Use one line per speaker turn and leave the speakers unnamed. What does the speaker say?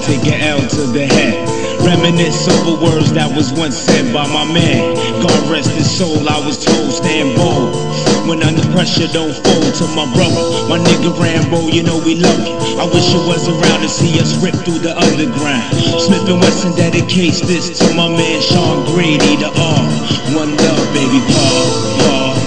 take an L to the head. Reminisce over words that was once said by my man. God rest his soul, I was told stand bold. When under pressure, don't fold. To my brother, my nigga Rambo, you know we love you. I wish you was around to see us rip through the underground. Smith & Wesson dedicates this to my man Sean Grady, the R. One love, baby, Paul.